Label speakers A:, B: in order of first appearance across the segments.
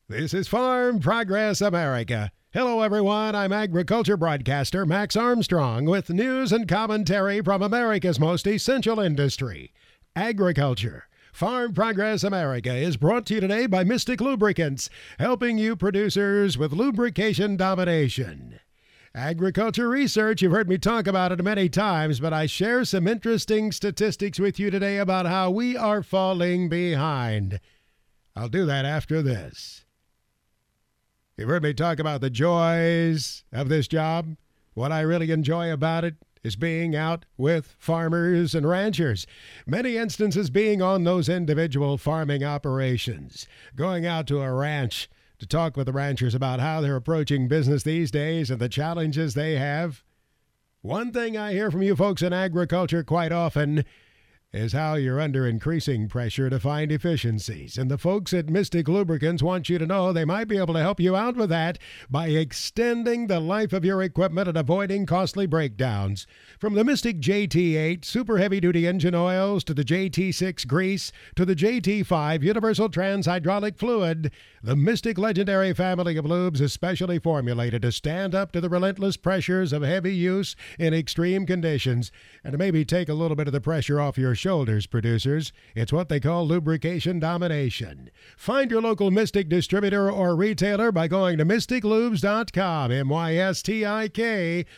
A: This is Farm Progress America. Hello, everyone. I'm agriculture broadcaster Max Armstrong with news and commentary from America's most essential industry, agriculture. Farm Progress America is brought to you today by Mystic Lubricants, helping you producers with lubrication domination. Agriculture research, you've heard me talk about it many times, but I share some interesting statistics with you today about how we are falling behind. I'll do that after this. You've heard me talk about the joys of this job. What I really enjoy about it is being out with farmers and ranchers. Many instances being on those individual farming operations. Going out to a ranch to talk with the ranchers about how they're approaching business these days and the challenges they have. One thing I hear from you folks in agriculture quite often is how you're under increasing pressure to find efficiencies. And the folks at Mystic Lubricants want you to know they might be able to help you out with that by extending the life of your equipment and avoiding costly breakdowns. From the Mystic JT8 super heavy-duty engine oils to the JT6 grease to the JT5 universal trans hydraulic fluid, the Mystic legendary family of lubes is specially formulated to stand up to the relentless pressures of heavy use in extreme conditions and to maybe take a little bit of the pressure off your shoulders, producers. It's what they call lubrication domination. Find your local Mystic distributor or retailer by going to mysticlubes.com, MYSTIK,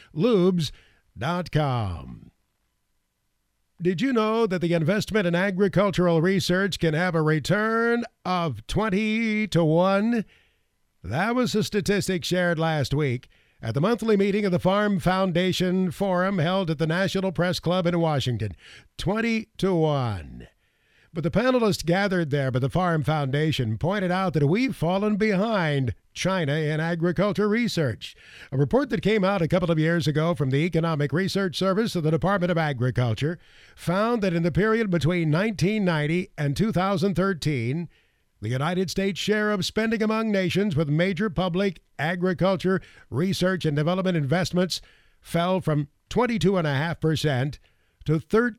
A: lubes.com. Did you know that the investment in agricultural research can have a return of 20 to 1? That was a statistic shared last week at the monthly meeting of the Farm Foundation Forum held at the National Press Club in Washington. 20 to 1. But the panelists gathered there by the Farm Foundation pointed out that we've fallen behind China in agriculture research. A report that came out a couple of years ago from the Economic Research Service of the Department of Agriculture found that in the period between 1990 and 2013, the United States' share of spending among nations with major public agriculture research and development investments fell from 22.5% to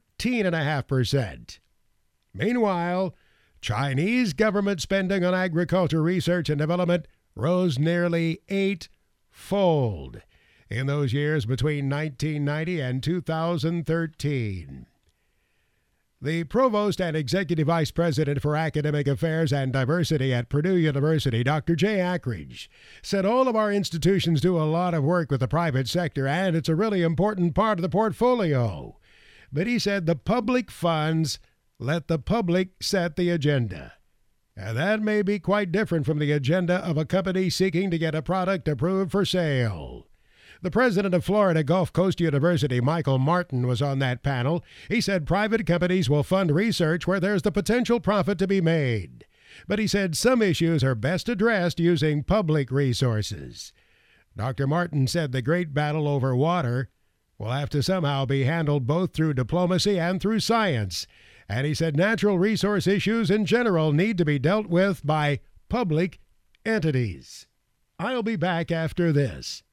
A: 13.5%. Meanwhile, Chinese government spending on agriculture research and development rose nearly eightfold in those years between 1990 and 2013. The provost and executive vice president for academic affairs and diversity at Purdue University, Dr. Jay Ackridge, said all of our institutions do a lot of work with the private sector, and it's a really important part of the portfolio. But he said the public funds let the public set the agenda. And that may be quite different from the agenda of a company seeking to get a product approved for sale. The president of Florida Gulf Coast University, Michael Martin, was on that panel. He said private companies will fund research where there's the potential profit to be made. But he said some issues are best addressed using public resources. Dr. Martin said the great battle over water will have to somehow be handled both through diplomacy and through science. And he said natural resource issues in general need to be dealt with by public entities. I'll be back after this.